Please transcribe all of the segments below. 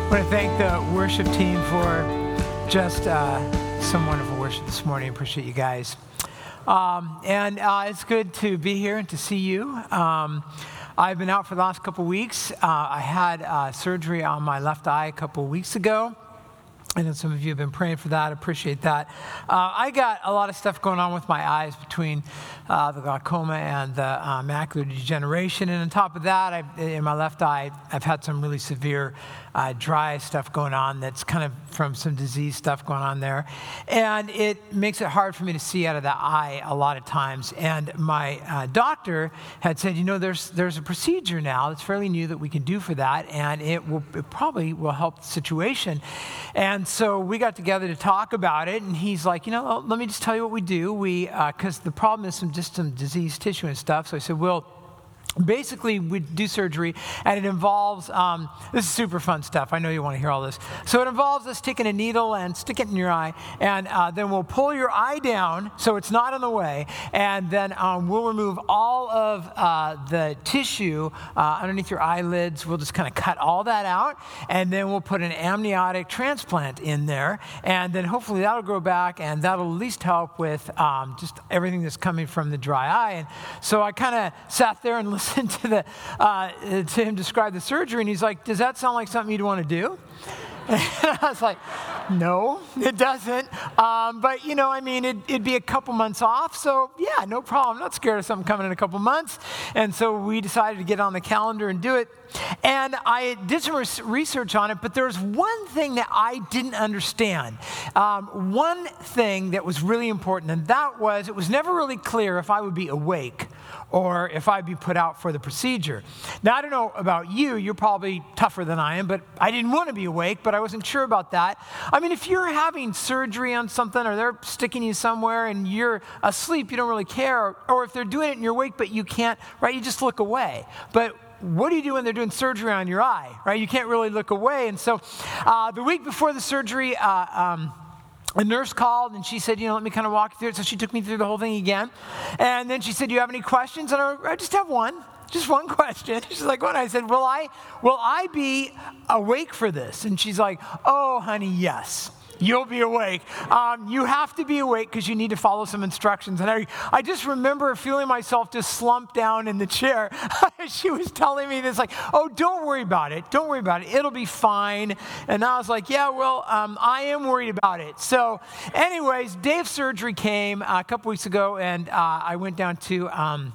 I want to thank the worship team for just some wonderful worship this morning. Appreciate you guys. It's good to be here and to see you. I've been out for the last couple weeks. I had surgery on my left eye a couple weeks ago. I know some of you have been praying for that. I appreciate that. I got a lot of stuff going on with my eyes between the glaucoma and the macular degeneration. And on top of that, in my left eye, I've had some really severe dry stuff going on that's kind of from some disease stuff going on there. And it makes it hard for me to see out of the eye a lot of times. And my doctor had said, there's a procedure now that's fairly new that we can do for that, and it probably will help the situation. And so we got together to talk about it, and he's like, let me just tell you what we do. Because the problem is just some diseased tissue and stuff. So I said, basically, we do surgery, and it involves, this is super fun stuff. I know you want to hear all this. So it involves us taking a needle and stick it in your eye, and then we'll pull your eye down so it's not in the way, and then we'll remove all of the tissue underneath your eyelids. We'll just kind of cut all that out, and then we'll put an amniotic transplant in there, and then hopefully that'll grow back, and that'll at least help with just everything that's coming from the dry eye. And so I kind of sat there and listened to him describe the surgery, and he's like, does that sound like something you'd want to do? And I was like, no, it doesn't. But, it'd be a couple months off. So, yeah, no problem. I'm not scared of something coming in a couple months. And so we decided to get on the calendar and do it. And I did some research on it, but there was one thing that I didn't understand. One thing that was really important, and that was it was never really clear if I would be awake or if I'd be put out for the procedure. Now, I don't know about you. You're probably tougher than I am, but I didn't want to be awake, but I wasn't sure about that. If you're having surgery on something or they're sticking you somewhere and you're asleep, you don't really care. Or if they're doing it and you're awake, but you can't, right? You just look away. But what do you do when they're doing surgery on your eye, right? You can't really look away. And so the week before the surgery, a nurse called and she said, let me kind of walk you through it. So she took me through the whole thing again. And then she said, do you have any questions? And I just have one. Just one question. She's like, what? I said, will I be awake for this? And she's like, oh, honey, yes. You'll be awake. You have to be awake because you need to follow some instructions. And I just remember feeling myself just slump down in the chair. She was telling me this, like, oh, don't worry about it. Don't worry about it. It'll be fine. And I was like, yeah, I am worried about it. So anyways, day of surgery came a couple weeks ago, and I went down to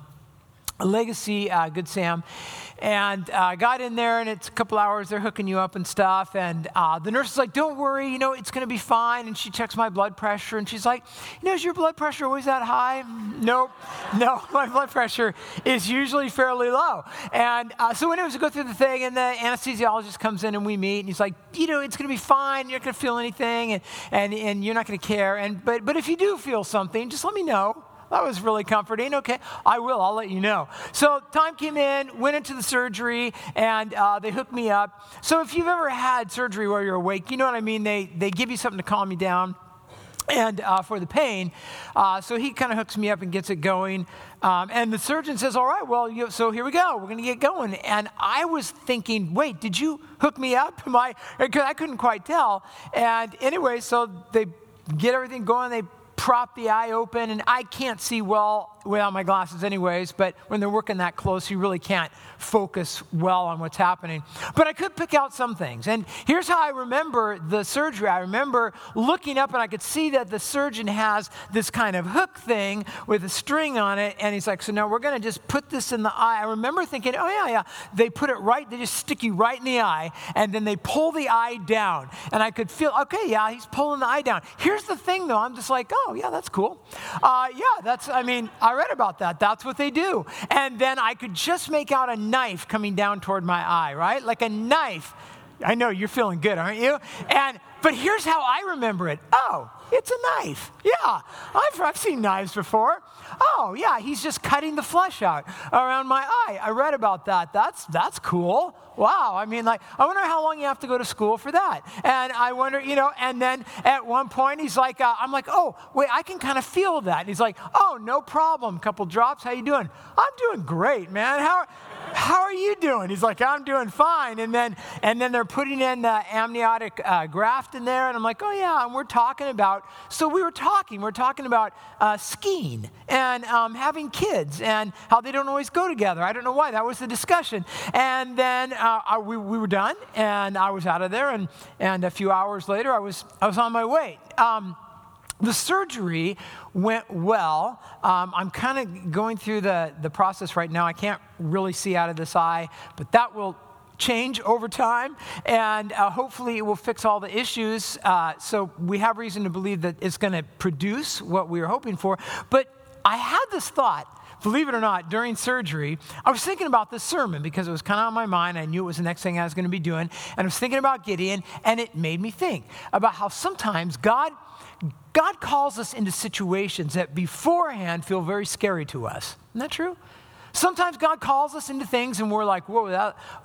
Legacy, Good Sam, and got in there, and it's a couple hours, they're hooking you up and stuff, and the nurse is like, don't worry, it's going to be fine, and she checks my blood pressure, and she's like, is your blood pressure always that high? Nope, no, my blood pressure is usually fairly low. And so anyways, we go through the thing, and the anesthesiologist comes in, and we meet, and he's like, it's going to be fine, you're not going to feel anything, and you're not going to care, but if you do feel something, just let me know. That was really comforting. Okay, I will. I'll let you know. So time came in, went into the surgery, and they hooked me up. So if you've ever had surgery where you're awake, you know what I mean? They give you something to calm you down and for the pain. So he kind of hooks me up and gets it going. And the surgeon says, all right, so here we go. We're going to get going. And I was thinking, wait, did you hook me up? Because I couldn't quite tell. And anyway, so they get everything going. They prop the eye open, and I can't see well without my glasses anyways, but when they're working that close, you really can't focus well on what's happening. But I could pick out some things. And here's how I remember the surgery. I remember looking up, and I could see that the surgeon has this kind of hook thing with a string on it, and he's like, so now we're going to just put this in the eye. I remember thinking, oh, yeah. They put it right, they just stick you right in the eye, and then they pull the eye down. And I could feel, okay, yeah, he's pulling the eye down. Here's the thing, though. I'm just like, oh, yeah, that's cool. I read about that. That's what they do. And then I could just make out a knife coming down toward my eye, right? Like a knife. I know you're feeling good, aren't you? But here's how I remember it. Oh, it's a knife. Yeah, I've seen knives before. Oh, yeah, he's just cutting the flesh out around my eye. I read about that. That's cool. Wow, I wonder how long you have to go to school for that. And I wonder, and then at one point he's like, I'm like, oh, wait, I can kind of feel that. And he's like, oh, no problem. Couple drops. How you doing? I'm doing great, man. how are you doing? He's like, I'm doing fine. And then they're putting in the amniotic graft in there. And I'm like, oh yeah. And we were talking about skiing and having kids and how they don't always go together. I don't know why. That was the discussion. And then we were done and I was out of there. And a few hours later, I was on my way. The surgery went well. I'm kind of going through the process right now. I can't really see out of this eye, but that will change over time, and hopefully it will fix all the issues. So we have reason to believe that it's going to produce what we were hoping for. But I had this thought, believe it or not, during surgery. I was thinking about this sermon because it was kind of on my mind. I knew it was the next thing I was going to be doing, and I was thinking about Gideon, and it made me think about how sometimes God calls us into situations that beforehand feel very scary to us. Isn't that true? Sometimes God calls us into things and we're like, whoa,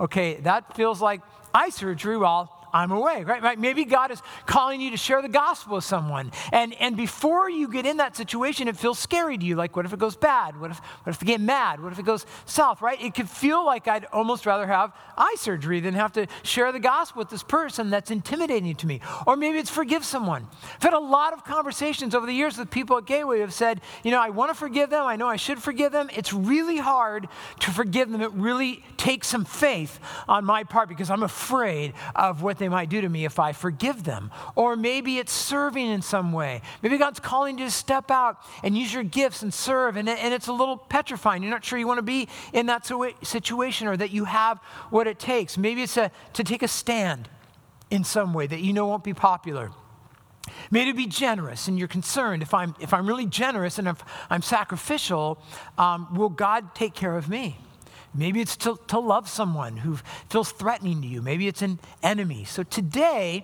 that feels like eye surgery while I'm away, right? Maybe God is calling you to share the gospel with someone. And before you get in that situation, it feels scary to you. Like, what if it goes bad? What if they get mad? What if it goes south, right? It could feel like I'd almost rather have eye surgery than have to share the gospel with this person that's intimidating to me. Or maybe it's forgive someone. I've had a lot of conversations over the years with people at Gateway who have said, I want to forgive them. I know I should forgive them. It's really hard to forgive them. It really takes some faith on my part because I'm afraid of what they might do to me if I forgive them. Or maybe it's serving in some way. Maybe God's calling you to step out and use your gifts and serve, and it's a little petrifying. You're not sure you want to be in that situation or that you have what it takes. Maybe it's to take a stand in some way that won't be popular. Maybe to be generous, and you're concerned if I'm really generous and if I'm sacrificial, will God take care of me? Maybe it's to love someone who feels threatening to you. Maybe it's an enemy. So today,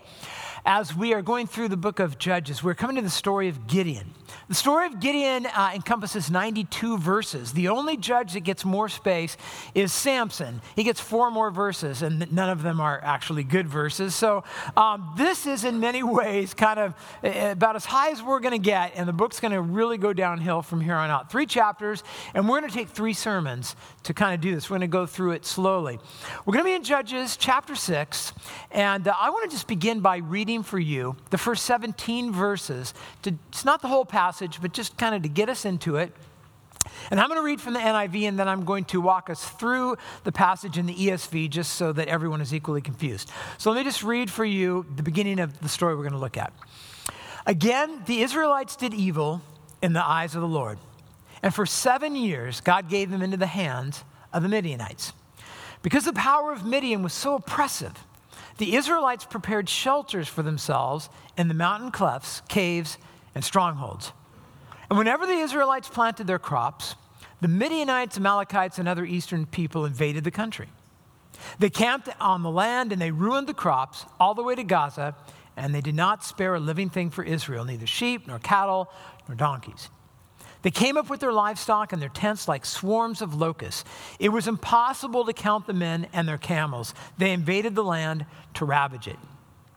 as we are going through the book of Judges, we're coming to the story of Gideon. The story of Gideon encompasses 92 verses. The only judge that gets more space is Samson. He gets 4 more verses, and none of them are actually good verses. So this is in many ways kind of about as high as we're going to get, and the book's going to really go downhill from here on out. 3 chapters, and we're going to take 3 sermons to kind of do this. We're going to go through it slowly. We're going to be in Judges chapter 6, and I want to just begin by reading for you the first 17 verses. It's not the whole passage, but just kind of to get us into it. And I'm going to read from the NIV, and then I'm going to walk us through the passage in the ESV just so that everyone is equally confused. So let me just read for you the beginning of the story we're going to look at. Again, the Israelites did evil in the eyes of the Lord. And for 7 years, God gave them into the hands of the Midianites. Because the power of Midian was so oppressive, the Israelites prepared shelters for themselves in the mountain clefts, caves, and strongholds. And whenever the Israelites planted their crops, the Midianites, Amalekites, and other eastern people invaded the country. They camped on the land and they ruined the crops all the way to Gaza, and they did not spare a living thing for Israel, neither sheep, nor cattle, nor donkeys. They came up with their livestock and their tents like swarms of locusts. It was impossible to count the men and their camels. They invaded the land to ravage it.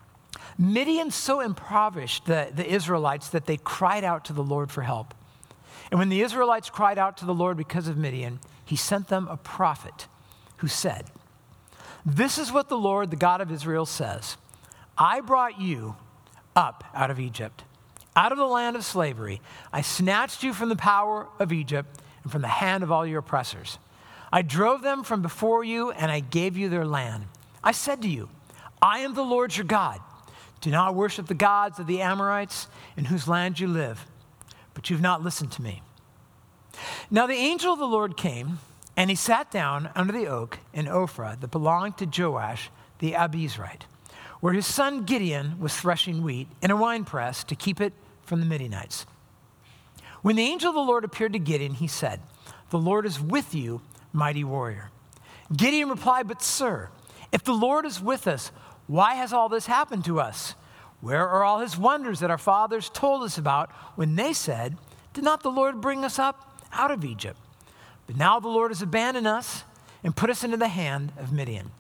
Midian so impoverished the Israelites that they cried out to the Lord for help. And when the Israelites cried out to the Lord because of Midian, he sent them a prophet who said, "This is what the Lord, the God of Israel, says. I brought you up out of Egypt, out of the land of slavery. I snatched you from the power of Egypt and from the hand of all your oppressors. I drove them from before you, and I gave you their land. I said to you, I am the Lord your God. Do not worship the gods of the Amorites in whose land you live. But you've not listened to me." Now the angel of the Lord came, and he sat down under the oak in Ophrah that belonged to Joash the Abiezrite, where his son Gideon was threshing wheat in a winepress to keep it from the Midianites. When the angel of the Lord appeared to Gideon, he said, "The Lord is with you, mighty warrior." Gideon replied, "But sir, if the Lord is with us, why has all this happened to us? Where are all his wonders that our fathers told us about when they said, 'Did not the Lord bring us up out of Egypt?' But now the Lord has abandoned us and put us into the hand of Midian."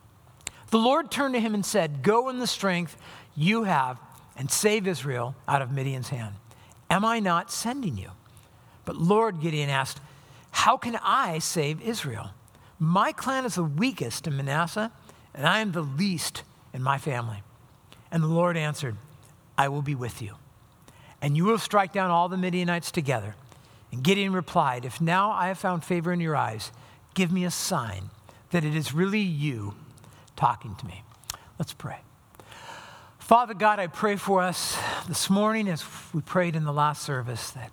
The Lord turned to him and said, "Go in the strength you have and save Israel out of Midian's hand. Am I not sending you?" But Lord, Gideon asked, "How can I save Israel?" My clan is the weakest in Manasseh, and I am the least in my family. And the Lord answered, I will be with you, and you will strike down all the Midianites together. And Gideon replied, if now I have found favor in your eyes, give me a sign that it is really you talking to me. Let's pray. Father God, I pray for us this morning as we prayed in the last service that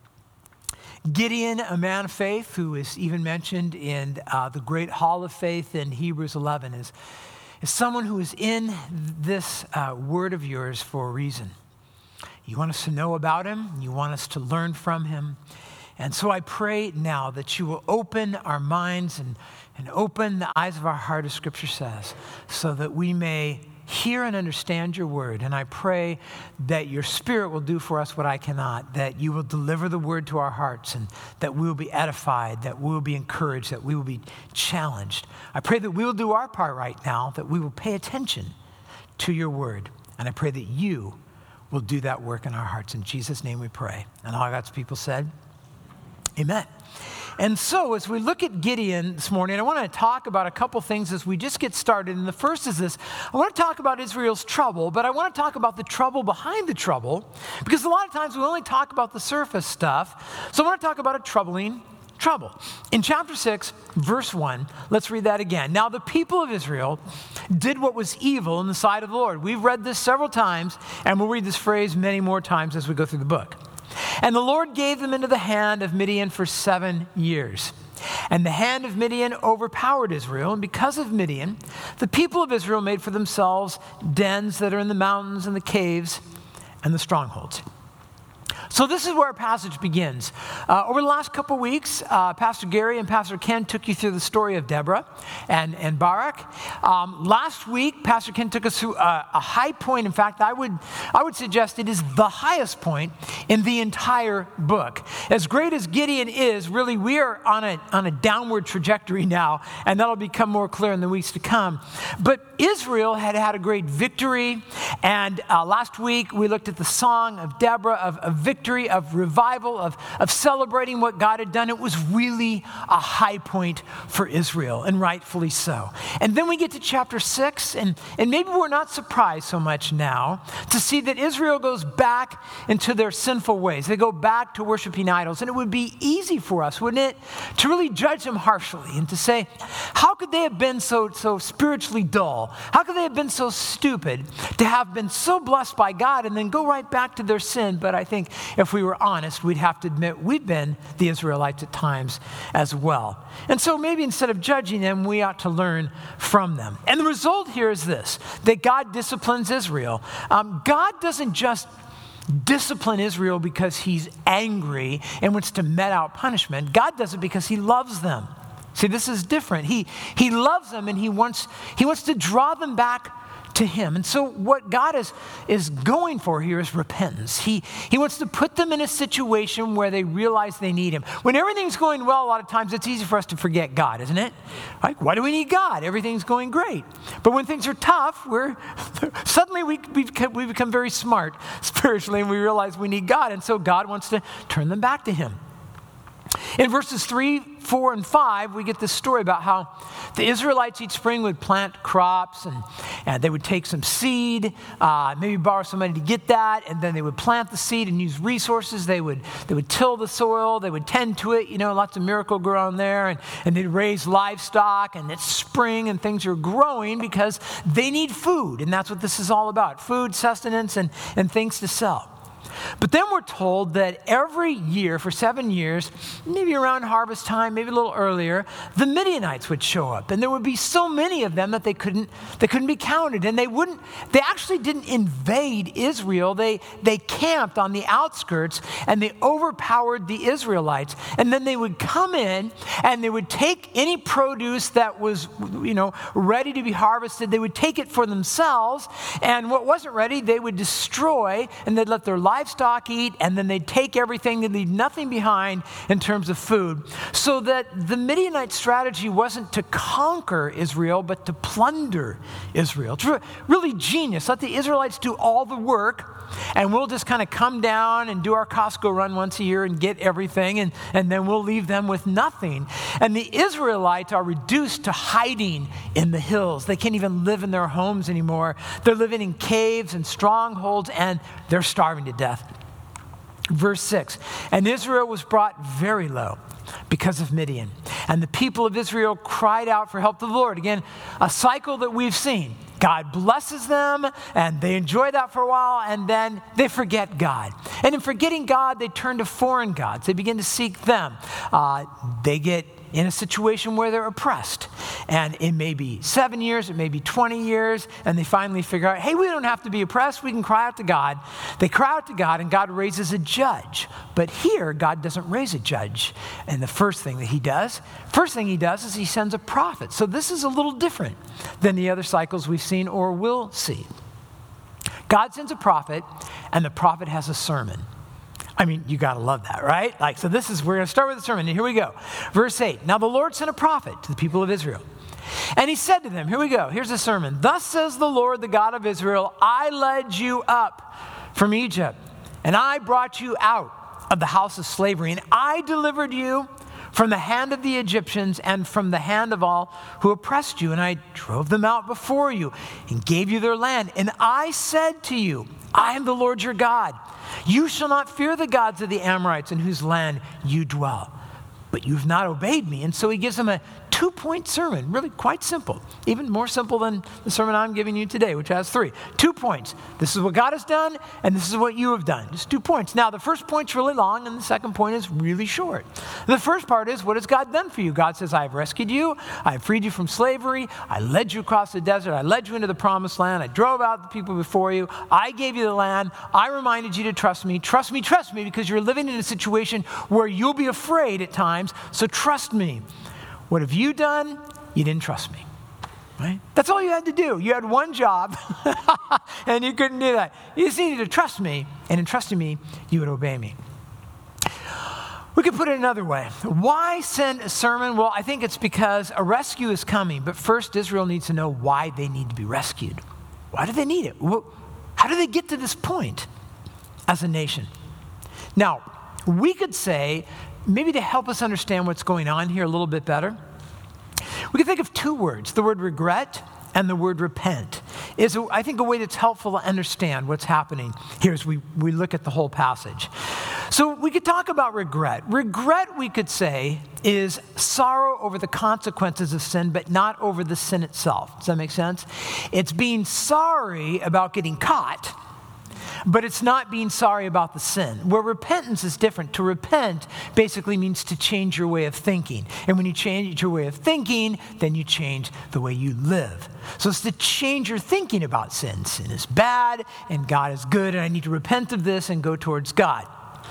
Gideon, a man of faith, who is even mentioned in the great hall of faith in Hebrews 11, is someone who is in this word of yours for a reason. You want us to know about him. You want us to learn from him. And so I pray now that you will open our minds and open the eyes of our heart, as Scripture says, so that we may hear and understand your word. And I pray that your Spirit will do for us what I cannot, that you will deliver the word to our hearts, and that we will be edified, that we will be encouraged, that we will be challenged. I pray that we will do our part right now, that we will pay attention to your word. And I pray that you will do that work in our hearts. In Jesus' name we pray. And all God's people said, amen. And so as we look at Gideon this morning, I want to talk about a couple things as we just get started. And the first is this. I want to talk about Israel's trouble, but I want to talk about the trouble behind the trouble, because a lot of times we only talk about the surface stuff. So I want to talk about a troubling trouble. In chapter 6, verse 1, let's read that again. Now the people of Israel did what was evil in the sight of the Lord. We've read this several times, and we'll read this phrase many more times as we go through the book. And the Lord gave them into the hand of Midian for 7 years. And the hand of Midian overpowered Israel. And because of Midian, the people of Israel made for themselves dens that are in the mountains and the caves and the strongholds. So this is where our passage begins. Over the last couple of weeks, Pastor Gary and Pastor Ken took you through the story of Deborah and Barak. Last week, Pastor Ken took us through a high point. In fact, I would suggest it is the highest point in the entire book. As great as Gideon is, really, we are on a downward trajectory now, and that'll become more clear in the weeks to come. But Israel had a great victory, and last week we looked at the song of Deborah, of victory, of revival, of celebrating what God had done. It was really a high point for Israel, and rightfully so. And then we get to chapter 6, and maybe we're not surprised so much now to see that Israel goes back into their sinful ways. They go back to worshiping idols. And it would be easy for us, wouldn't it, to really judge them harshly and to say, how could they have been so spiritually dull? How could they have been so stupid to have been so blessed by God and then go right back to their sin? But I think if we were honest, we'd have to admit we've been the Israelites at times as well. And so maybe instead of judging them, we ought to learn from them. And the result here is this, that God disciplines Israel. God doesn't just discipline Israel because he's angry and wants to met out punishment. God does it because he loves them. See, this is different. He loves them, and he wants to draw them back to him. And so what God is going for here is repentance. He wants to put them in a situation where they realize they need him. When everything's going well, a lot of times it's easy for us to forget God, isn't it? Like, why do we need God? Everything's going great. But when things are tough, suddenly we become very smart spiritually, and we realize we need God. And so God wants to turn them back to him. In verses 3, 4, and 5, we get this story about how the Israelites each spring would plant crops, and they would take some seed, maybe borrow somebody to get that, and then they would plant the seed and use resources. They would till the soil, they would tend to it, lots of Miracle-Gro on there, and they'd raise livestock, and it's spring, and things are growing because they need food, and that's what this is all about, food, sustenance, and things to sell. But then we're told that every year for 7 years, maybe around harvest time, maybe a little earlier, the Midianites would show up, and there would be so many of them that they couldn't be counted. And they actually didn't invade Israel. They camped on the outskirts, and they overpowered the Israelites. And then they would come in, and they would take any produce that was, ready to be harvested. They would take it for themselves, and what wasn't ready, they would destroy, and they'd let their livestock livestock eat, and then they'd take everything and leave nothing behind in terms of food. So that the Midianite strategy wasn't to conquer Israel, but to plunder Israel. It's really genius. Let the Israelites do all the work, and we'll just kind of come down and do our Costco run once a year and get everything, and then we'll leave them with nothing. And the Israelites are reduced to hiding in the hills. They can't even live in their homes anymore. They're living in caves and strongholds, and they're starving to death. Verse 6, and Israel was brought very low because of Midian. And the people of Israel cried out for help to the Lord. Again, a cycle that we've seen. God blesses them, and they enjoy that for a while, and then they forget God. And in forgetting God, they turn to foreign gods. They begin to seek them. They get in a situation where they're oppressed. And it may be 7 years, it may be 20 years, and they finally figure out, hey, we don't have to be oppressed, we can cry out to God. They cry out to God, and God raises a judge. But here, God doesn't raise a judge. And the first thing he does is he sends a prophet. So this is a little different than the other cycles we've seen or will see. God sends a prophet, and the prophet has a sermon. I mean, you got to love that, right? We're going to start with the sermon, and here we go. Verse 8, now the Lord sent a prophet to the people of Israel. And he said to them, here we go, here's the sermon. Thus says the Lord, the God of Israel, I led you up from Egypt, and I brought you out of the house of slavery, and I delivered you from the hand of the Egyptians and from the hand of all who oppressed you. And I drove them out before you and gave you their land. And I said to you, I am the Lord your God. You shall not fear the gods of the Amorites in whose land you dwell. But you've not obeyed me. And so he gives them a 2-point sermon, really quite simple, even more simple than the sermon I'm giving you today, which has 3. 2 points. This is what God has done, and this is what you have done. Just 2 points. Now, the first point's really long, and the second point is really short. The first part is, what has God done for you? God says, I have rescued you. I have freed you from slavery. I led you across the desert. I led you into the promised land. I drove out the people before you. I gave you the land. I reminded you to trust me. Trust me, because you're living in a situation where you'll be afraid at times, so trust me. What have you done? You didn't trust me, right? That's all you had to do. You had one job, and you couldn't do that. You just needed to trust me, and in trusting me, you would obey me. We could put it another way. Why send a sermon? Well, I think it's because a rescue is coming, but first Israel needs to know why they need to be rescued. Why do they need it? How do they get to this point as a nation? Now, we could say, maybe to help us understand what's going on here a little bit better, we can think of 2 words. The word regret and the word repent is, I think, a way that's helpful to understand what's happening here as we look at the whole passage. So we could talk about regret. Regret, we could say, is sorrow over the consequences of sin, but not over the sin itself. Does that make sense? It's being sorry about getting caught, but it's not being sorry about the sin. Where repentance is different. To repent basically means to change your way of thinking. And when you change your way of thinking, then you change the way you live. So it's to change your thinking about sin. Sin is bad, and God is good, and I need to repent of this and go towards God.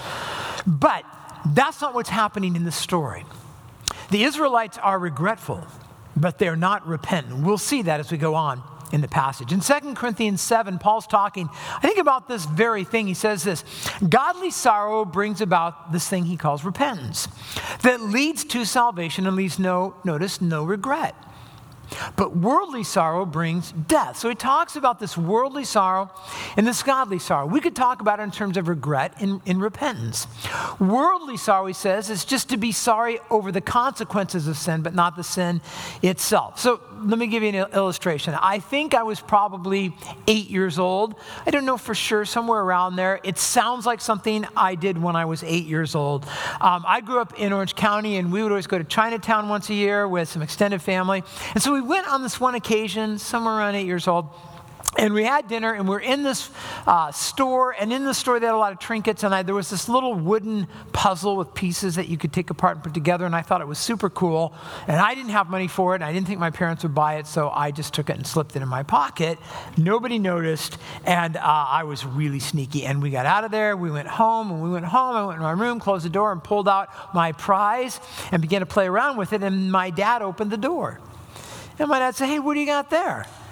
But that's not what's happening in this story. The Israelites are regretful, but they're not repentant. We'll see that as we go on in the passage. In 2 Corinthians 7, Paul's talking, I think, about this very thing. He says this, godly sorrow brings about this thing he calls repentance that leads to salvation and leaves no regret. But worldly sorrow brings death. So he talks about this worldly sorrow and this godly sorrow. We could talk about it in terms of regret in repentance. Worldly sorrow, he says, is just to be sorry over the consequences of sin, but not the sin itself. So let me give you an illustration. I think I was probably 8 years old. I don't know for sure, somewhere around there. It sounds like something I did when I was 8 years old. I grew up in Orange County, and we would always go to Chinatown once a year with some extended family. And so we went on this one occasion, somewhere around 8 years old, and we had dinner, and we're in this store, and in the store they had a lot of trinkets, and there was this little wooden puzzle with pieces that you could take apart and put together, and I thought it was super cool, and I didn't have money for it, and I didn't think my parents would buy it, so I just took it and slipped it in my pocket. Nobody noticed, and I was really sneaky, and we got out of there, we went home, I went in my room, closed the door, and pulled out my prize, and began to play around with it, and my dad opened the door. And my dad said, hey, what do you got there?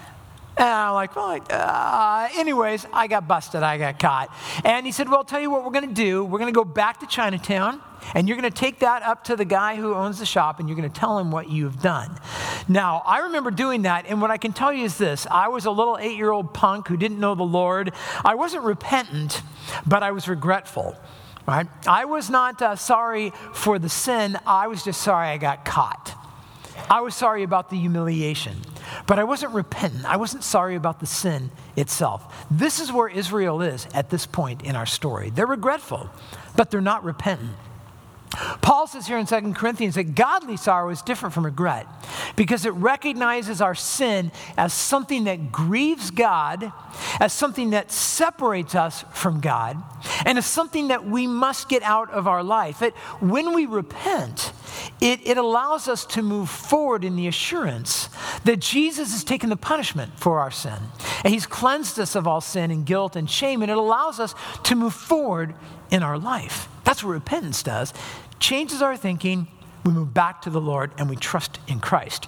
And I'm like, well, anyways, I got busted. I got caught. And he said, well, I'll tell you what we're going to do. We're going to go back to Chinatown, and you're going to take that up to the guy who owns the shop, and you're going to tell him what you've done. Now, I remember doing that, and what I can tell you is this. I was a little 8-year-old punk who didn't know the Lord. I wasn't repentant, but I was regretful. Right? I was not sorry for the sin. I was just sorry I got caught. I was sorry about the humiliation, but I wasn't repentant. I wasn't sorry about the sin itself. This is where Israel is at this point in our story. They're regretful, but they're not repentant. Paul says here in 2 Corinthians that godly sorrow is different from regret because it recognizes our sin as something that grieves God, as something that separates us from God, and as something that we must get out of our life. When we repent, it allows us to move forward in the assurance that Jesus has taken the punishment for our sin. And he's cleansed us of all sin and guilt and shame, and it allows us to move forward in our life. That's what repentance does. Changes our thinking, we move back to the Lord, and we trust in Christ.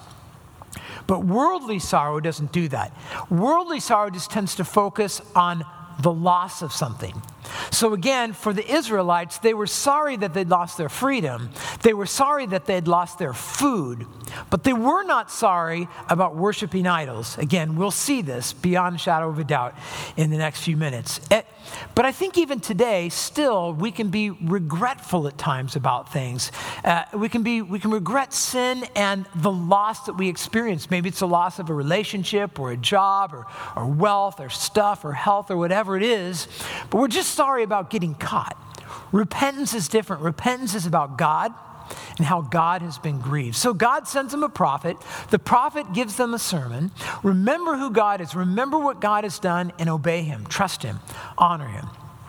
But worldly sorrow doesn't do that. Worldly sorrow just tends to focus on the loss of something. So again, for the Israelites, they were sorry that they'd lost their freedom. They were sorry that they'd lost their food. But they were not sorry about worshiping idols. Again, we'll see this beyond a shadow of a doubt in the next few minutes. But I think even today, still, we can be regretful at times about things. We can regret sin and the loss that we experience. Maybe it's the loss of a relationship or a job or wealth or stuff or health or whatever it is. But we're just sorry about getting caught. Repentance is different. Repentance is about God and how God has been grieved. So God sends them a prophet. The prophet gives them a sermon. Remember who God is. Remember what God has done and obey him. Trust him. Honor him.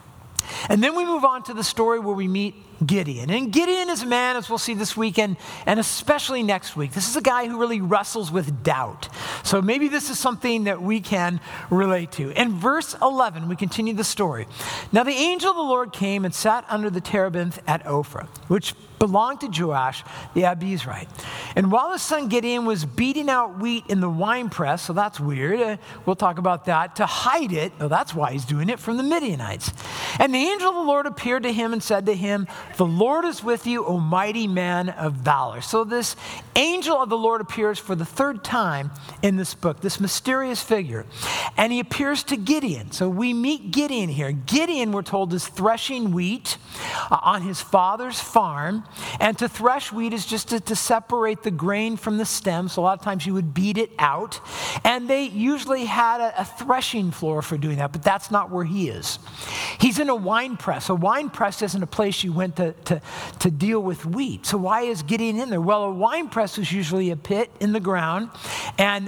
And then we move on to the story where we meet Gideon. And Gideon is a man, as we'll see this weekend, and especially next week. This is a guy who really wrestles with doubt. So maybe this is something that we can relate to. In verse 11, we continue the story. Now the angel of the Lord came and sat under the terebinth at Ophrah, which belonged to Joash the Abiezrite. And while his son Gideon was beating out wheat in the winepress, so that's weird, we'll talk about that, to hide it, oh, that's why he's doing it, from the Midianites. And the angel of the Lord appeared to him and said to him, "The Lord is with you, O mighty man of valor." So this angel of the Lord appears for the third time in this book, this mysterious figure. And he appears to Gideon. So we meet Gideon here. Gideon, we're told, is threshing wheat on his father's farm. And to thresh wheat is just to separate the grain from the stem. So a lot of times you would beat it out. And they usually had a threshing floor for doing that, but that's not where he is. He's in a wine press. A wine press isn't a place you went to deal with wheat. So why is Gideon in there? Well, a wine press is usually a pit in the ground. And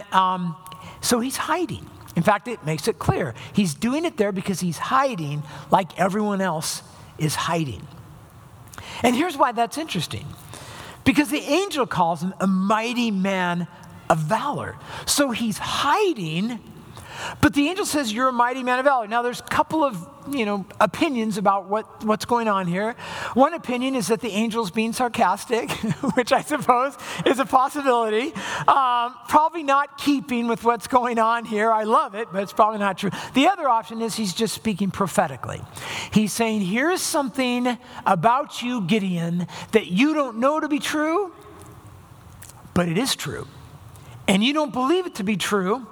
so he's hiding. In fact, it makes it clear. He's doing it there because he's hiding like everyone else is hiding. And here's why that's interesting. Because the angel calls him a mighty man of valor. So he's hiding, but the angel says, "You're a mighty man of valor." Now, there's a couple of, opinions about what's going on here. One opinion is that the angel's being sarcastic, which I suppose is a possibility. Probably not keeping with what's going on here. I love it, but it's probably not true. The other option is he's just speaking prophetically. He's saying, here's something about you, Gideon, that you don't know to be true, but it is true. And you don't believe it to be true,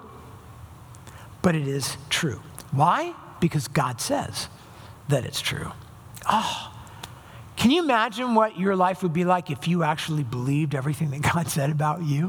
but it is true. Why? Because God says that it's true. Oh, can you imagine what your life would be like if you actually believed everything that God said about you?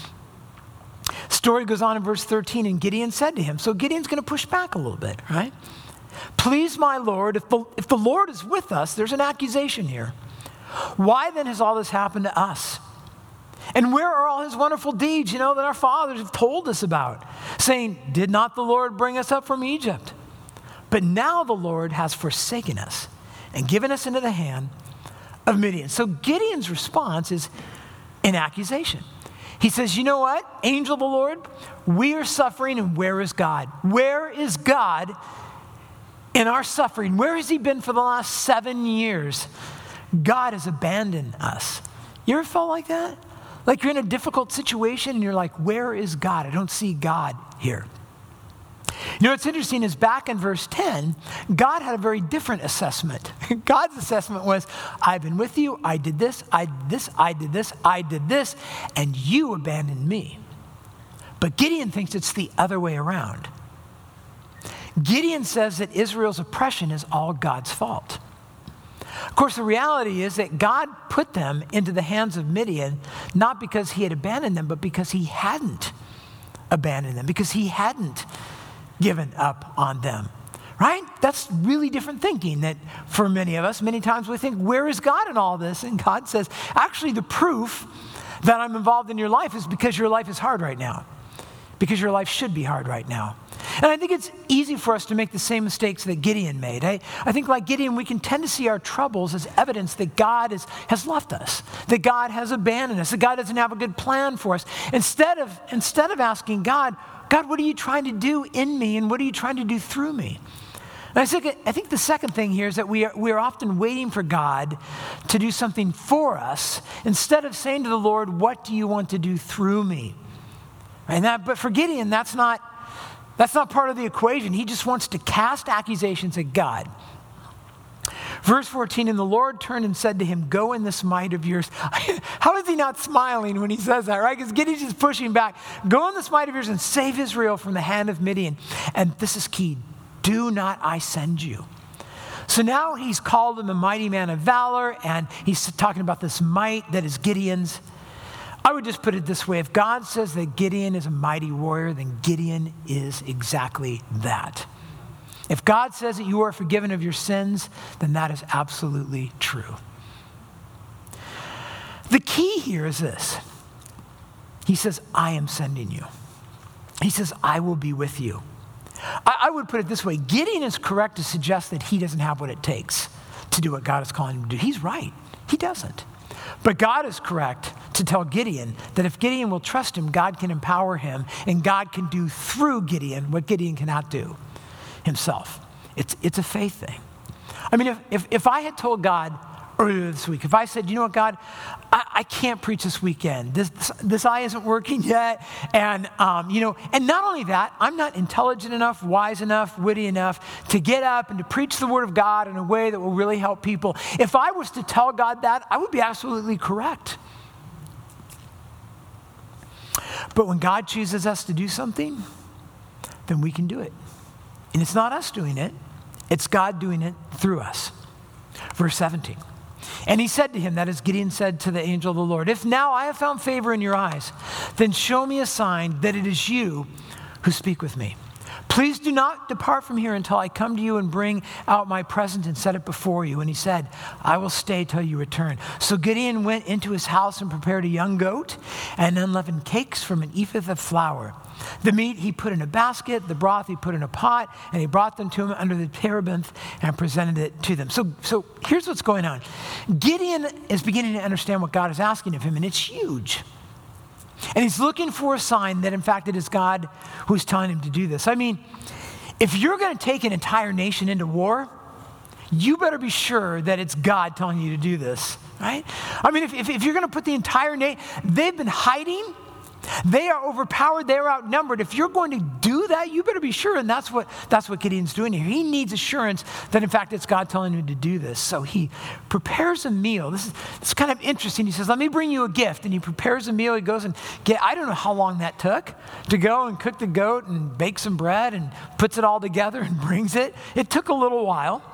Story goes on in verse 13, and Gideon said to him, so Gideon's going to push back a little bit, right? "Please, my Lord, if the Lord is with us," there's an accusation here. "Why then has all this happened to us? And where are all his wonderful deeds, that our fathers have told us about, saying, 'Did not the Lord bring us up from Egypt?' But now the Lord has forsaken us and given us into the hand of Midian." So Gideon's response is an accusation. He says, "You know what, angel of the Lord, we are suffering, and where is God? Where is God in our suffering? Where has he been for the last 7 years? God has abandoned us." You ever felt like that? Like you're in a difficult situation and you're like, where is God? I don't see God here. You know, what's interesting is back in verse 10, God had a very different assessment. God's assessment was, I've been with you, I did this, I did this, I did this, I did this, and you abandoned me. But Gideon thinks it's the other way around. Gideon says that Israel's oppression is all God's fault. Of course, the reality is that God put them into the hands of Midian, not because he had abandoned them, but because he hadn't abandoned them, because he hadn't given up on them, right? That's really different thinking that for many of us, many times we think, where is God in all this? And God says, actually, the proof that I'm involved in your life is because your life is hard right now, because your life should be hard right now. And I think it's easy for us to make the same mistakes that Gideon made. I think like Gideon, we can tend to see our troubles as evidence that God has left us, that God has abandoned us, that God doesn't have a good plan for us. Instead of asking God, what are you trying to do in me and what are you trying to do through me? And I think the second thing here is that we are often waiting for God to do something for us instead of saying to the Lord, what do you want to do through me? But for Gideon, that's not part of the equation. He just wants to cast accusations at God. Verse 14, and the Lord turned and said to him, go in this might of yours. How is he not smiling when he says that, right? Because Gideon's just pushing back. Go in this might of yours and save Israel from the hand of Midian. And this is key. Do not I send you? So now he's called him a mighty man of valor, and he's talking about this might that is Gideon's. I would just put it this way. If God says that Gideon is a mighty warrior, then Gideon is exactly that. If God says that you are forgiven of your sins, then that is absolutely true. The key here is this. He says, I am sending you. He says, I will be with you. I would put it this way. Gideon is correct to suggest that he doesn't have what it takes to do what God is calling him to do. He's right. He doesn't. But God is correct to tell Gideon that if Gideon will trust him, God can empower him, and God can do through Gideon what Gideon cannot do himself. It's a faith thing. I mean, if I had told God earlier this week, if I said, you know what, God, I can't preach this weekend. This eye isn't working yet. And, and not only that, I'm not intelligent enough, wise enough, witty enough to get up and to preach the word of God in a way that will really help people. If I was to tell God that, I would be absolutely correct. But when God chooses us to do something, then we can do it. And it's not us doing it. It's God doing it through us. Verse 17. And he said to him, that is Gideon said to the angel of the Lord, if now I have found favor in your eyes, then show me a sign that it is you who speak with me. Please do not depart from here until I come to you and bring out my present and set it before you. And he said, I will stay till you return. So Gideon went into his house and prepared a young goat and unleavened cakes from an ephah of flour. The meat he put in a basket, the broth he put in a pot, and he brought them to him under the terebinth and presented it to them. So here's what's going on. Gideon is beginning to understand what God is asking of him, and it's huge. And he's looking for a sign that, in fact, it is God who's telling him to do this. I mean, if you're going to take an entire nation into war, you better be sure that it's God telling you to do this, right? I mean, if you're going to put the entire nation, they've been hiding. They are overpowered. They are outnumbered. If you're going to do that, you better be sure. And that's what Gideon's doing here. He needs assurance that, in fact, it's God telling him to do this. So he prepares a meal. This is kind of interesting. He says, let me bring you a gift. And he prepares a meal. He goes and I don't know how long that took to go and cook the goat and bake some bread and puts it all together and brings it. It took a little while.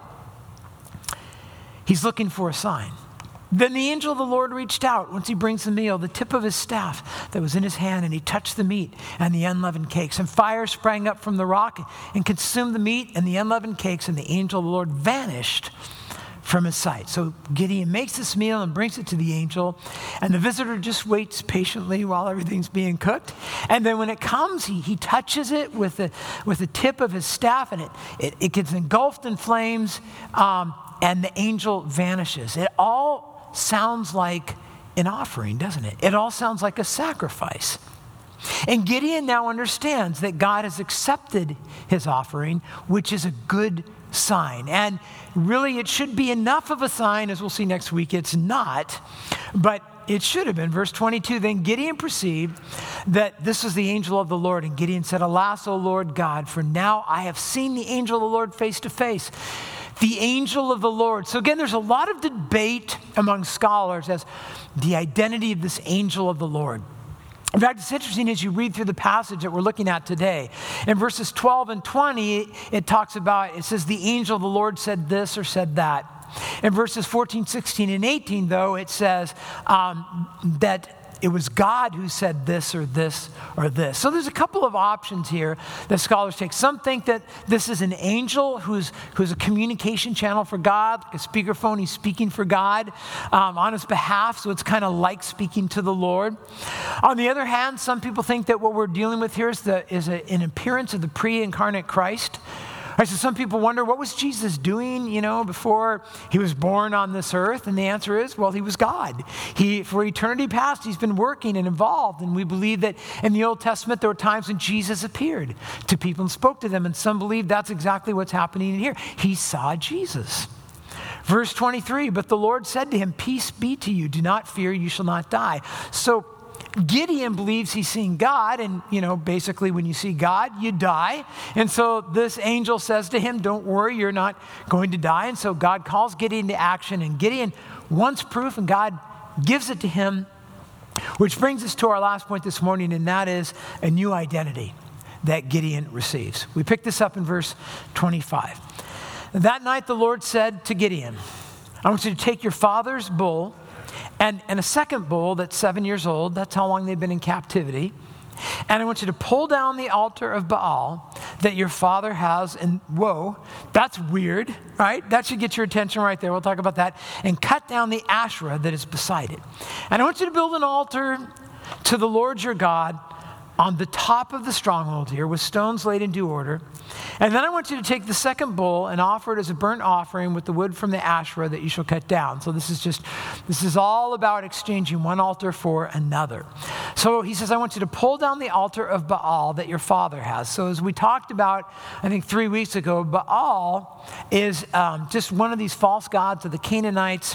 He's looking for a sign. Then the angel of the Lord reached out once he brings the meal, the tip of his staff that was in his hand, and he touched the meat and the unleavened cakes. And fire sprang up from the rock and consumed the meat and the unleavened cakes, and the angel of the Lord vanished from his sight. So Gideon makes this meal and brings it to the angel, and the visitor just waits patiently while everything's being cooked. And then when it comes, he touches it with the tip of his staff, and it gets engulfed in flames, and the angel vanishes. It all sounds like an offering, doesn't it? It all sounds like a sacrifice. And Gideon now understands that God has accepted his offering, which is a good sign. And really, it should be enough of a sign, as we'll see next week. It's not. But it should have been. Verse 22, then Gideon perceived that this was the angel of the Lord. And Gideon said, alas, O Lord God, for now I have seen the angel of the Lord face to face. The angel of the Lord. So again, there's a lot of debate among scholars as the identity of this angel of the Lord. In fact, it's interesting as you read through the passage that we're looking at today. In verses 12 and 20, it says the angel of the Lord said this or said that. In verses 14, 16, and 18, though, it says that it was God who said this or this or this. So there's a couple of options here that scholars take. Some think that this is an angel who's a communication channel for God, like a speakerphone. He's speaking for God on his behalf, so it's kind of like speaking to the Lord. On the other hand, some people think that what we're dealing with here is an appearance of the pre-incarnate Christ. Right, so some people wonder, what was Jesus doing, before he was born on this earth? And the answer is, well, he was God. For eternity past, he's been working and involved. And we believe that in the Old Testament, there were times when Jesus appeared to people and spoke to them. And some believe that's exactly what's happening here. He saw Jesus. Verse 23, but the Lord said to him, peace be to you. Do not fear, you shall not die. So Gideon believes he's seeing God, and, basically when you see God, you die. And so this angel says to him, don't worry, you're not going to die. And so God calls Gideon to action, and Gideon wants proof, and God gives it to him, which brings us to our last point this morning, and that is a new identity that Gideon receives. We pick this up in verse 25. That night the Lord said to Gideon, I want you to take your father's bull and a second bull that's 7 years old. That's how long they've been in captivity. And I want you to pull down the altar of Baal that your father has. And whoa, that's weird, right? That should get your attention right there. We'll talk about that. And cut down the Asherah that is beside it. And I want you to build an altar to the Lord your God on the top of the stronghold here with stones laid in due order. And then I want you to take the second bull and offer it as a burnt offering with the wood from the Asherah that you shall cut down. So this is all about exchanging one altar for another. So he says, I want you to pull down the altar of Baal that your father has. So as we talked about, I think 3 weeks ago, Baal is just one of these false gods of the Canaanites.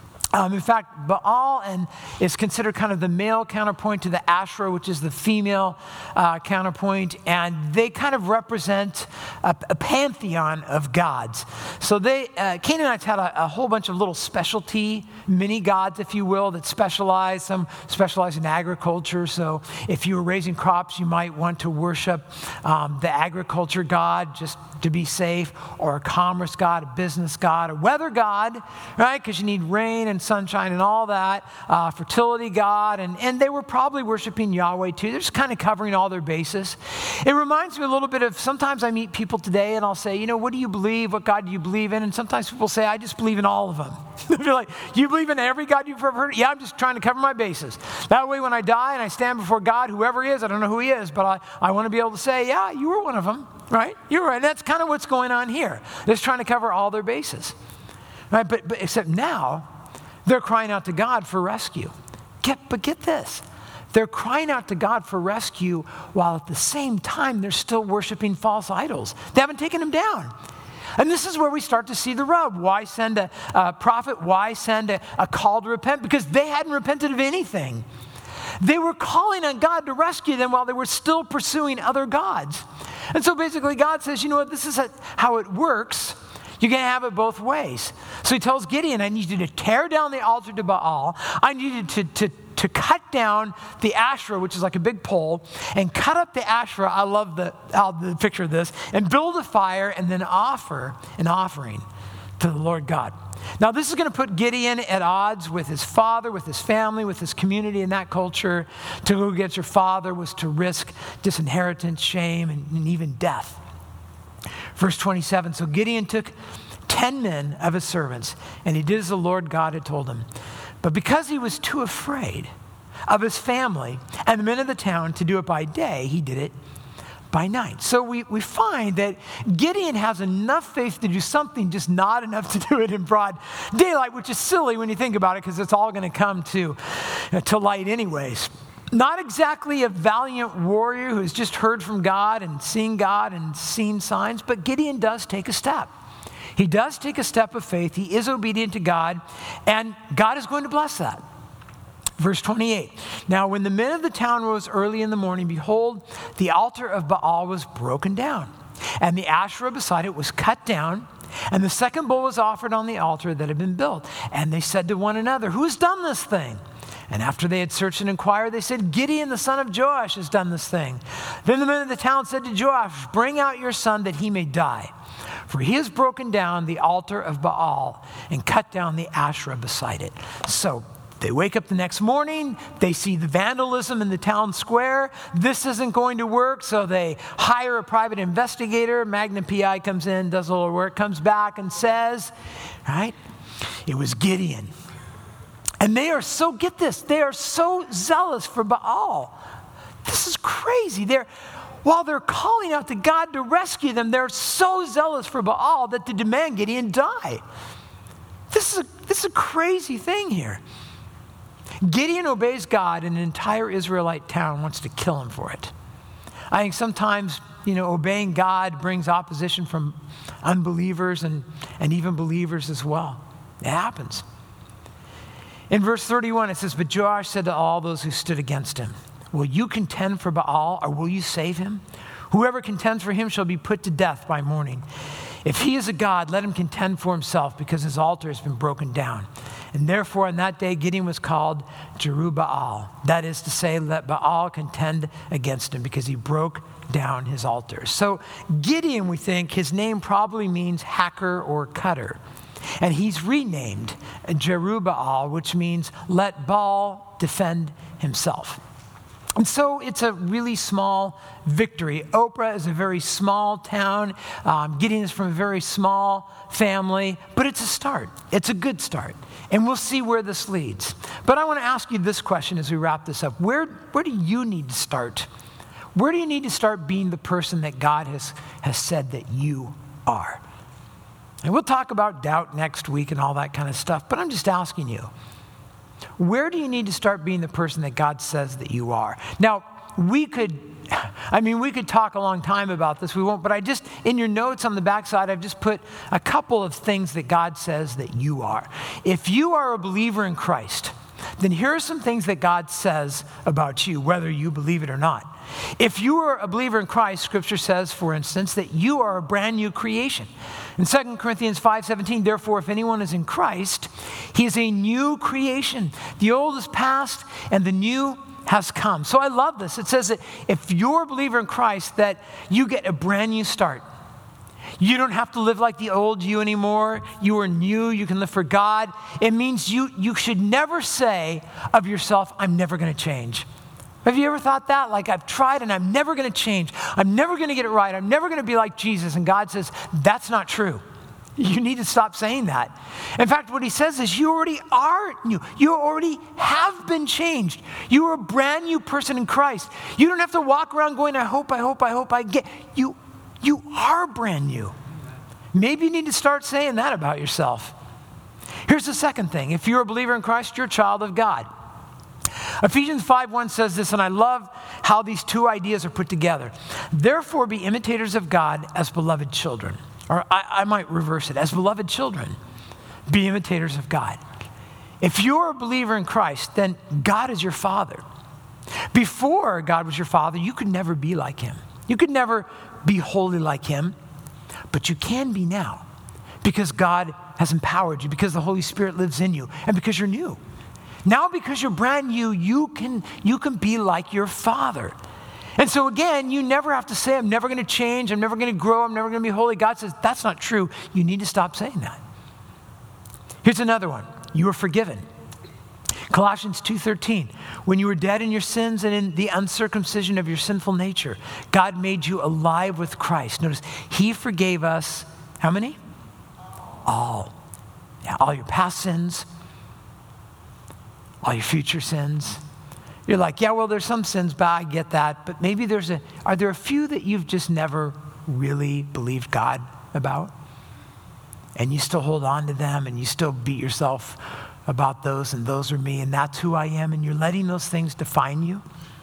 In fact, Baal is considered kind of the male counterpoint to the Asherah, which is the female counterpoint, and they kind of represent a pantheon of gods. So Canaanites had a whole bunch of little specialty mini gods, if you will, that specialize. Some specialize in agriculture. So if you were raising crops, you might want to worship the agriculture god just to be safe, or a commerce god, a business god, a weather god, right? Because you need rain and sunshine and all that, fertility god, and they were probably worshiping Yahweh too. They're just kind of covering all their bases. It reminds me a little bit of, sometimes I meet people today and I'll say, what do you believe? What God do you believe in? And sometimes people say, I just believe in all of them. They're like, you believe in every God you've ever heard? Yeah, I'm just trying to cover my bases. That way when I die and I stand before God, whoever he is, I don't know who he is, but I want to be able to say, yeah, you were one of them, right? You were right. And that's kind of what's going on here. They're just trying to cover all their bases, right? But except now, they're crying out to God for rescue. But get this. They're crying out to God for rescue while at the same time they're still worshiping false idols. They haven't taken them down. And this is where we start to see the rub. Why send a prophet? Why send a call to repent? Because they hadn't repented of anything. They were calling on God to rescue them while they were still pursuing other gods. And so basically God says, you know what, this is how it works. You're going to have it both ways. So he tells Gideon, I need you to tear down the altar to Baal. I need you to cut down the Asherah, which is like a big pole, and cut up the Asherah. I love the picture of this. And build a fire and then offer an offering to the Lord God. Now, this is going to put Gideon at odds with his father, with his family, with his community in that culture. To go against your father was to risk disinheritance, shame, and even death. Verse 27, so Gideon took 10 men of his servants, and he did as the Lord God had told him. But because he was too afraid of his family and the men of the town to do it by day, he did it by night. So we find that Gideon has enough faith to do something, just not enough to do it in broad daylight, which is silly when you think about it, because it's all going to come to light anyways. Not exactly a valiant warrior who has just heard from God and seen signs, but Gideon does take a step. He does take a step of faith. He is obedient to God, and God is going to bless that. Verse 28, now when the men of the town rose early in the morning, behold, the altar of Baal was broken down, and the Asherah beside it was cut down, and the second bull was offered on the altar that had been built. And they said to one another, who has done this thing? And after they had searched and inquired, they said, Gideon, the son of Joash, has done this thing. Then the men of the town said to Joash, bring out your son that he may die. For he has broken down the altar of Baal and cut down the Asherah beside it. So they wake up the next morning, they see the vandalism in the town square. This isn't going to work, so they hire a private investigator. Magnum PI comes in, does a little work, comes back and says, right, it was Gideon. And they are so, get this, they are so zealous for Baal. This is crazy. While they're calling out to God to rescue them, they're so zealous for Baal that they demand Gideon die. This is a crazy thing here. Gideon obeys God, and an entire Israelite town wants to kill him for it. I think sometimes, obeying God brings opposition from unbelievers and even believers as well. It happens. In verse 31, it says, but Joash said to all those who stood against him, will you contend for Baal, or will you save him? Whoever contends for him shall be put to death by morning. If he is a god, let him contend for himself, because his altar has been broken down. And therefore, on that day, Gideon was called Jerubbaal. That is to say, let Baal contend against him, because he broke down his altars. So Gideon, we think, his name probably means hacker or cutter. And he's renamed Jerubbaal, which means let Baal defend himself. And so it's a really small victory. Oprah is a very small town. Gideon is from a very small family, but it's a start. It's a good start. And we'll see where this leads. But I want to ask you this question as we wrap this up. Where do you need to start? Where do you need to start being the person that God has said that you are? And we'll talk about doubt next week and all that kind of stuff, but I'm just asking you. Where do you need to start being the person that God says that you are? Now, we could talk a long time about this. We won't, but in your notes on the backside, I've just put a couple of things that God says that you are. If you are a believer in Christ, then here are some things that God says about you, whether you believe it or not. If you are a believer in Christ, Scripture says, for instance, that you are a brand new creation. In 2 Corinthians 5:17, therefore, if anyone is in Christ, he is a new creation. The old is past and the new has come. So I love this. It says that if you're a believer in Christ, that you get a brand new start. You don't have to live like the old you anymore. You are new. You can live for God. It means you should never say of yourself, I'm never going to change. Have you ever thought that? Like, I've tried and I'm never going to change. I'm never going to get it right. I'm never going to be like Jesus. And God says, that's not true. You need to stop saying that. In fact, what he says is you already are new. You already have been changed. You are a brand new person in Christ. You don't have to walk around going, I hope I get. You are brand new. Maybe you need to start saying that about yourself. Here's the second thing. If you're a believer in Christ, you're a child of God. Ephesians 5:1 says this, and I love how these two ideas are put together. Therefore, be imitators of God as beloved children. Or I might reverse it. As beloved children, be imitators of God. If you're a believer in Christ, then God is your father. Before God was your father, you could never be like him. You could never be holy like him, but you can be now because God has empowered you, because the Holy Spirit lives in you, and because you're new. Now, because you're brand new, you can be like your father. And so again, you never have to say, I'm never going to change, I'm never going to grow, I'm never going to be holy. God says, that's not true. You need to stop saying that. Here's another one. You are forgiven. Colossians 2:13, when you were dead in your sins and in the uncircumcision of your sinful nature, God made you alive with Christ. Notice, he forgave us, how many? All. Yeah, all your past sins, all your future sins. You're like, yeah, well, there's some sins, but I get that. But maybe are there a few that you've just never really believed God about? And you still hold on to them and you still beat yourself about those, and those are me, and that's who I am, and you're letting those things define you.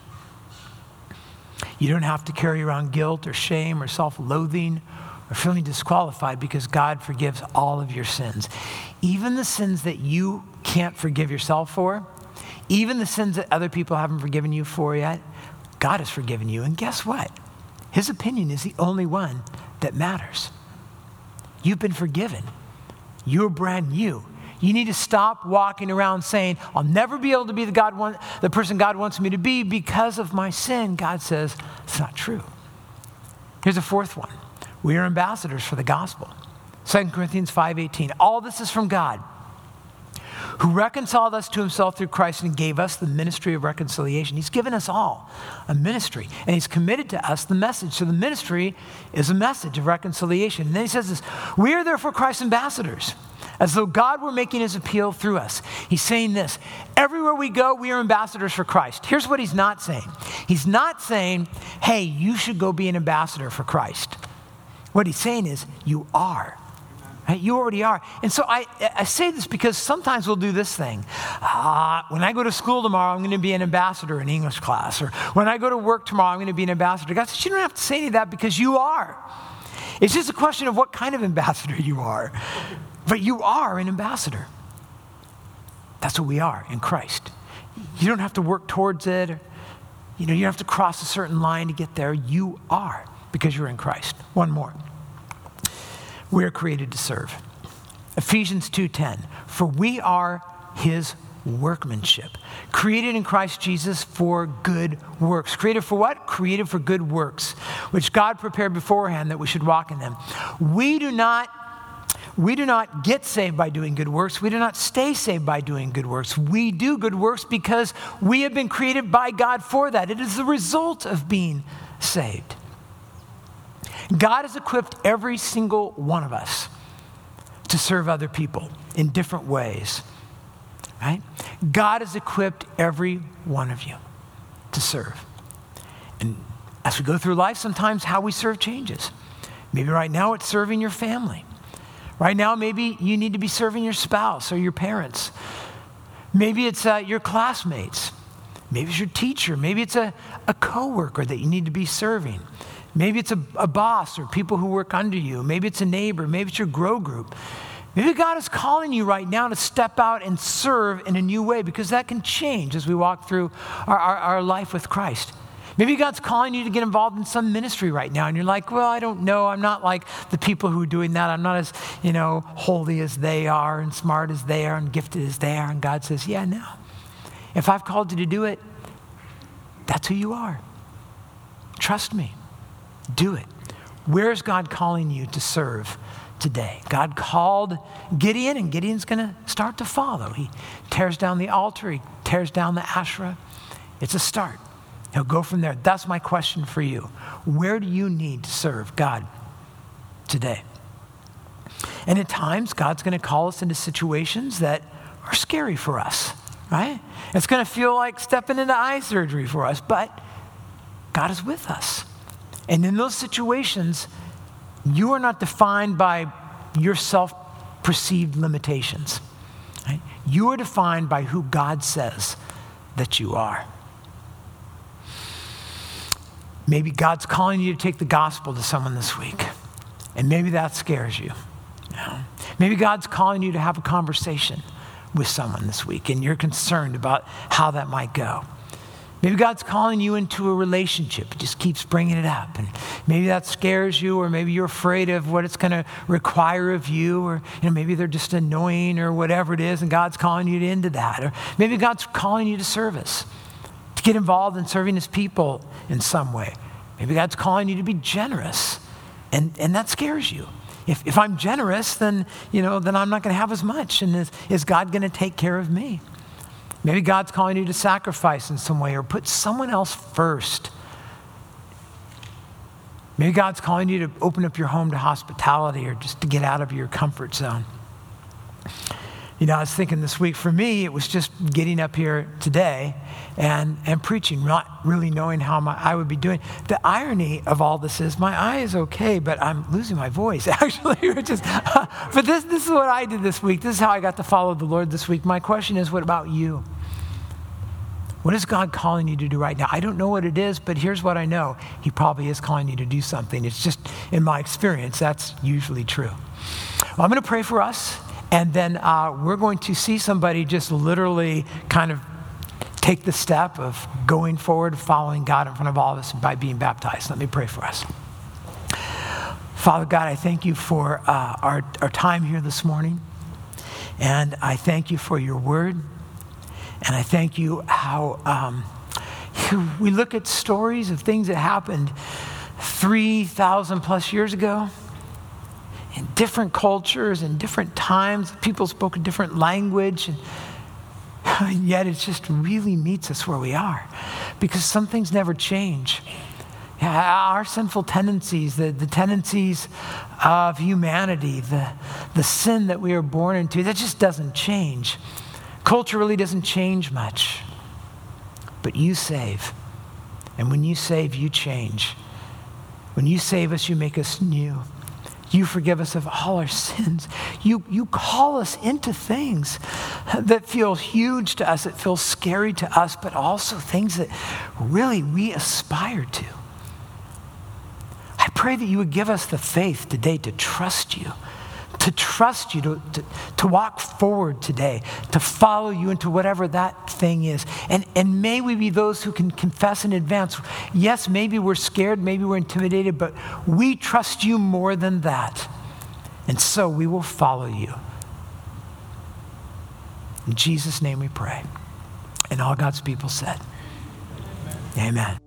You don't have to carry around guilt or shame or self-loathing or feeling disqualified because God forgives all of your sins. Even the sins that you can't forgive yourself for, even the sins that other people haven't forgiven you for yet, God has forgiven you. And guess what? His opinion is the only one that matters. You've been forgiven. You're brand new. You need to stop walking around saying, I'll never be able to be the person God wants me to be because of my sin. God says, it's not true. Here's a fourth one. We are ambassadors for the gospel. 2 Corinthians 5:18. All this is from God, who reconciled us to himself through Christ and gave us the ministry of reconciliation. He's given us all a ministry, and he's committed to us the message. So the ministry is a message of reconciliation. And then he says this, we are therefore Christ's ambassadors, as though God were making his appeal through us. He's saying this, everywhere we go, we are ambassadors for Christ. Here's what he's not saying. He's not saying, hey, you should go be an ambassador for Christ. What he's saying is, you are. Right? You already are. And so I say this because sometimes we'll do this thing. When I go to school tomorrow, I'm going to be an ambassador in English class. Or when I go to work tomorrow, I'm going to be an ambassador. God says, you don't have to say any of that because you are. It's just a question of what kind of ambassador you are. But you are an ambassador. That's what we are in Christ. You don't have to work towards it. Or, you don't have to cross a certain line to get there. You are because you're in Christ. One more. We are created to serve. Ephesians 2:10. For we are his workmanship, created in Christ Jesus for good works. Created for what? Created for good works, which God prepared beforehand that we should walk in them. We do not get saved by doing good works. We do not stay saved by doing good works. We do good works because we have been created by God for that. It is the result of being saved. God has equipped every single one of us to serve other people in different ways, right? God has equipped every one of you to serve. And as we go through life, sometimes how we serve changes. Maybe right now it's serving your family. Right now, maybe you need to be serving your spouse or your parents. Maybe it's your classmates. Maybe it's your teacher. Maybe it's a coworker that you need to be serving. Maybe it's a boss or people who work under you. Maybe it's a neighbor. Maybe it's your grow group. Maybe God is calling you right now to step out and serve in a new way because that can change as we walk through our life with Christ. Maybe God's calling you to get involved in some ministry right now and you're like, well, I don't know. I'm not like the people who are doing that. I'm not as, holy as they are and smart as they are and gifted as they are. And God says, yeah, no. If I've called you to do it, that's who you are. Trust me. Do it. Where is God calling you to serve today? God called Gideon, and Gideon's going to start to follow. He tears down the altar. He tears down the Asherah. It's a start. He'll go from there. That's my question for you. Where do you need to serve God today? And at times, God's going to call us into situations that are scary for us, right? It's going to feel like stepping into eye surgery for us, but God is with us. And in those situations, you are not defined by your self-perceived limitations. Right? You are defined by who God says that you are. Maybe God's calling you to take the gospel to someone this week, and maybe that scares you. Maybe God's calling you to have a conversation with someone this week, and you're concerned about how that might go. Maybe God's calling you into a relationship. He just keeps bringing it up. And maybe that scares you, or maybe you're afraid of what it's going to require of you, or maybe they're just annoying or whatever it is, and God's calling you into that. Or maybe God's calling you to service, to get involved in serving his people in some way. Maybe God's calling you to be generous, and that scares you. If I'm generous, then I'm not going to have as much, and is God going to take care of me? Maybe God's calling you to sacrifice in some way or put someone else first. Maybe God's calling you to open up your home to hospitality or just to get out of your comfort zone. I was thinking this week, for me, it was just getting up here today and preaching, not really knowing how I would be doing. The irony of all this is my eye is okay, but I'm losing my voice, actually. But this is what I did this week. This is how I got to follow the Lord this week. My question is, what about you? What is God calling you to do right now? I don't know what it is, but here's what I know. He probably is calling you to do something. It's just, in my experience, that's usually true. Well, I'm going to pray for us. And then we're going to see somebody just literally kind of take the step of going forward, following God in front of all of us by being baptized. Let me pray for us. Father God, I thank you for our time here this morning. And I thank you for your word. And I thank you how we look at stories of things that happened 3,000 plus years ago in different cultures and different times. People spoke a different language. And yet it just really meets us where we are because some things never change. Our sinful tendencies, the tendencies of humanity, the sin that we are born into, that just doesn't change. Culture really doesn't change much. But you save. And when you save, you change. When you save us, you make us new. You forgive us of all our sins. You call us into things that feel huge to us, that feel scary to us, but also things that really we aspire to. I pray that you would give us the faith today to trust you, to walk forward today, to follow you into whatever that thing is. And may we be those who can confess in advance, yes, maybe we're scared, maybe we're intimidated, but we trust you more than that. And so we will follow you. In Jesus' name we pray. And all God's people said, amen.